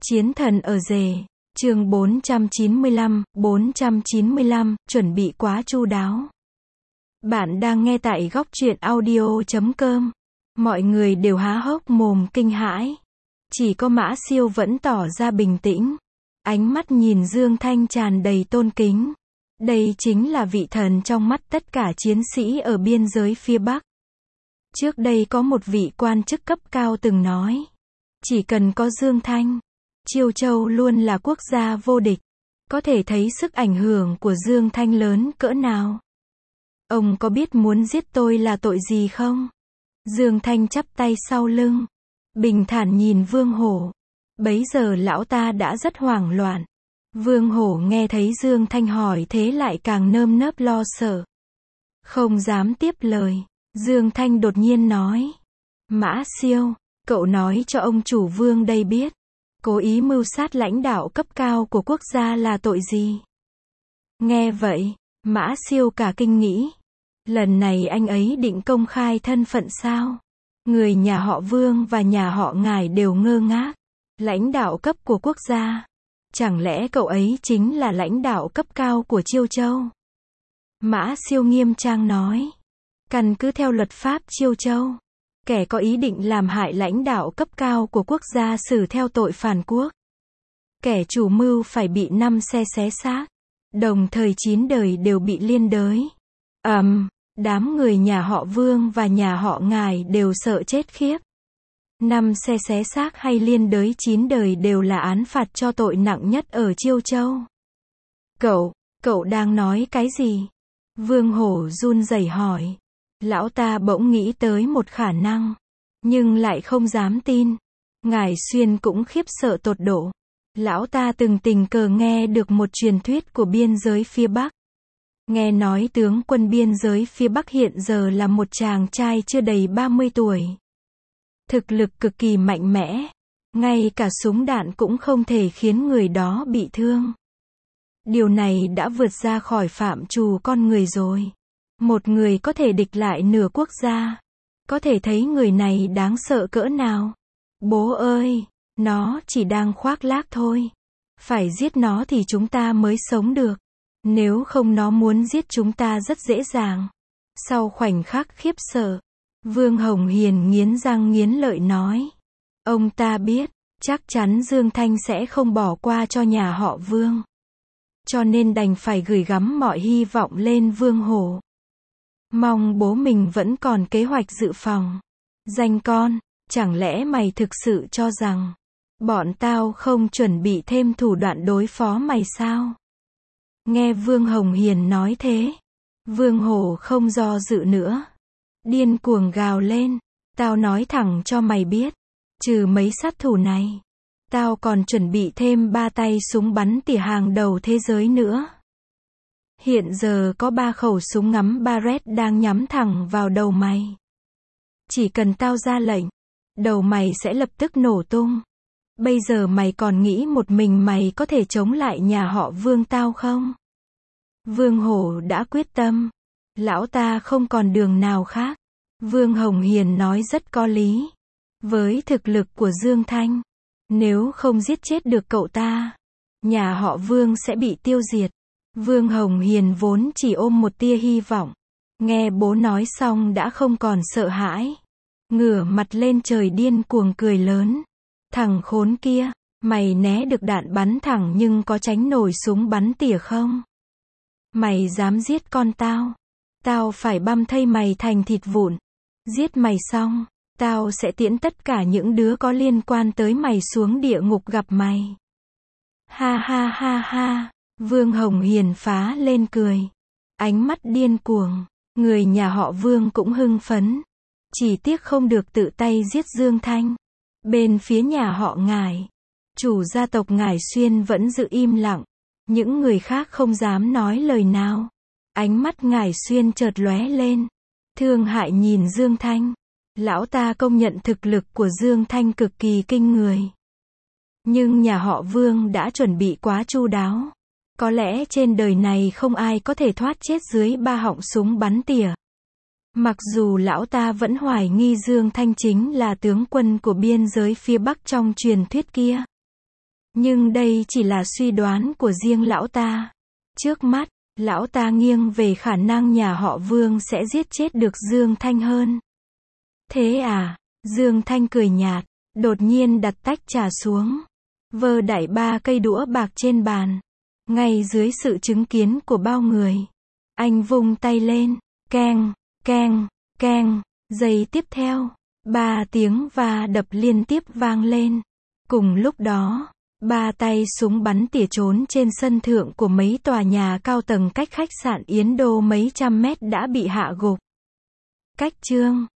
Chiến thần ở rể, chương 495, chuẩn bị quá chu đáo. Bạn đang nghe tại góc truyện audio.com. Mọi người đều há hốc mồm kinh hãi. Chỉ có Mã Siêu vẫn tỏ ra bình tĩnh. Ánh mắt nhìn Dương Thanh tràn đầy tôn kính. Đây chính là vị thần trong mắt tất cả chiến sĩ ở biên giới phía Bắc. Trước đây có một vị quan chức cấp cao từng nói, chỉ cần có Dương Thanh, Chiêu Châu luôn là quốc gia vô địch. Có thể thấy sức ảnh hưởng của Dương Thanh lớn cỡ nào. Ông có biết muốn giết tôi là tội gì không? Dương Thanh chắp tay sau lưng, bình thản nhìn Vương Hổ. Bấy giờ lão ta đã rất hoảng loạn. Vương Hổ nghe thấy Dương Thanh hỏi thế lại càng nơm nớp lo sợ. Không dám tiếp lời. Dương Thanh đột nhiên nói, Mã Siêu, cậu nói cho ông chủ Vương đây biết, cố ý mưu sát lãnh đạo cấp cao của quốc gia là tội gì? Nghe vậy, Mã Siêu cả kinh nghĩ, lần này anh ấy định công khai thân phận sao? Người nhà họ Vương và nhà họ Ngải đều ngơ ngác. Lãnh đạo cấp của quốc gia, chẳng lẽ cậu ấy chính là lãnh đạo cấp cao của Chiêu Châu? Mã Siêu nghiêm trang nói, căn cứ theo luật pháp Chiêu Châu, kẻ có ý định làm hại lãnh đạo cấp cao của quốc gia xử theo tội phản quốc. Kẻ chủ mưu phải bị 5 xe xé xác, đồng thời 9 đời đều bị liên đới. Đám người nhà họ Vương và nhà họ Ngải đều sợ chết khiếp. 5 xe xé xác hay liên đới 9 đời đều là án phạt cho tội nặng nhất ở Chiêu Châu. Cậu đang nói cái gì? Vương Hổ run rẩy hỏi. Lão ta bỗng nghĩ tới một khả năng, nhưng lại không dám tin. Ngải Xuyên cũng khiếp sợ tột độ. Lão ta từng tình cờ nghe được một truyền thuyết của biên giới phía Bắc. Nghe nói tướng quân biên giới phía Bắc hiện giờ là một chàng trai chưa đầy 30 tuổi. Thực lực cực kỳ mạnh mẽ. Ngay cả súng đạn cũng không thể khiến người đó bị thương. Điều này đã vượt ra khỏi phạm trù con người rồi. Một người có thể địch lại nửa quốc gia. Có thể thấy người này đáng sợ cỡ nào. Bố ơi, nó chỉ đang khoác lác thôi. Phải giết nó thì chúng ta mới sống được. Nếu không nó muốn giết chúng ta rất dễ dàng. Sau khoảnh khắc khiếp sợ, Vương Hồng Hiền nghiến răng nghiến lợi nói. Ông ta biết, chắc chắn Dương Thanh sẽ không bỏ qua cho nhà họ Vương. Cho nên đành phải gửi gắm mọi hy vọng lên Vương Hổ. Mong bố mình vẫn còn kế hoạch dự phòng. Danh con, chẳng lẽ mày thực sự cho rằng bọn tao không chuẩn bị thêm thủ đoạn đối phó mày sao? Nghe Vương Hồng Hiền nói thế, Vương Hổ không do dự nữa. Điên cuồng gào lên, tao nói thẳng cho mày biết, trừ mấy sát thủ này, tao còn chuẩn bị thêm 3 tay súng bắn tỉa hàng đầu thế giới nữa. Hiện giờ có 3 khẩu súng ngắm Barrett đang nhắm thẳng vào đầu mày. Chỉ cần tao ra lệnh, đầu mày sẽ lập tức nổ tung. Bây giờ mày còn nghĩ một mình mày có thể chống lại nhà họ Vương tao không? Vương Hổ đã quyết tâm. Lão ta không còn đường nào khác. Vương Hồng Hiền nói rất có lý. Với thực lực của Dương Thanh, nếu không giết chết được cậu ta, nhà họ Vương sẽ bị tiêu diệt. Vương Hồng Hiền vốn chỉ ôm một tia hy vọng. Nghe bố nói xong đã không còn sợ hãi. Ngửa mặt lên trời điên cuồng cười lớn. Thằng khốn kia, mày né được đạn bắn thẳng nhưng có tránh nổi súng bắn tỉa không? Mày dám giết con tao? Tao phải băm thây mày thành thịt vụn. Giết mày xong, tao sẽ tiễn tất cả những đứa có liên quan tới mày xuống địa ngục gặp mày. Ha ha ha ha. Vương Hồng Hiền phá lên cười. Ánh mắt điên cuồng. Người nhà họ Vương cũng hưng phấn. Chỉ tiếc không được tự tay giết Dương Thanh. Bên phía nhà họ Ngải, chủ gia tộc Ngải Xuyên vẫn giữ im lặng. Những người khác không dám nói lời nào. Ánh mắt Ngải Xuyên chợt lóe lên. Thương hại nhìn Dương Thanh. Lão ta công nhận thực lực của Dương Thanh cực kỳ kinh người. Nhưng nhà họ Vương đã chuẩn bị quá chu đáo. Có lẽ trên đời này không ai có thể thoát chết dưới 3 họng súng bắn tỉa. Mặc dù lão ta vẫn hoài nghi Dương Thanh chính là tướng quân của biên giới phía Bắc trong truyền thuyết kia. Nhưng đây chỉ là suy đoán của riêng lão ta. Trước mắt, lão ta nghiêng về khả năng nhà họ Vương sẽ giết chết được Dương Thanh hơn. Thế à? Dương Thanh cười nhạt, đột nhiên đặt tách trà xuống. Vơ đẩy 3 cây đũa bạc trên bàn. Ngay dưới sự chứng kiến của bao người. Anh vung tay lên. Keng, keng, keng. Giây tiếp theo, 3 tiếng va đập liên tiếp vang lên. Cùng lúc đó, 3 tay súng bắn tỉa trốn trên sân thượng của mấy tòa nhà cao tầng cách khách sạn Yến Đô mấy trăm mét đã bị hạ gục. Cách chương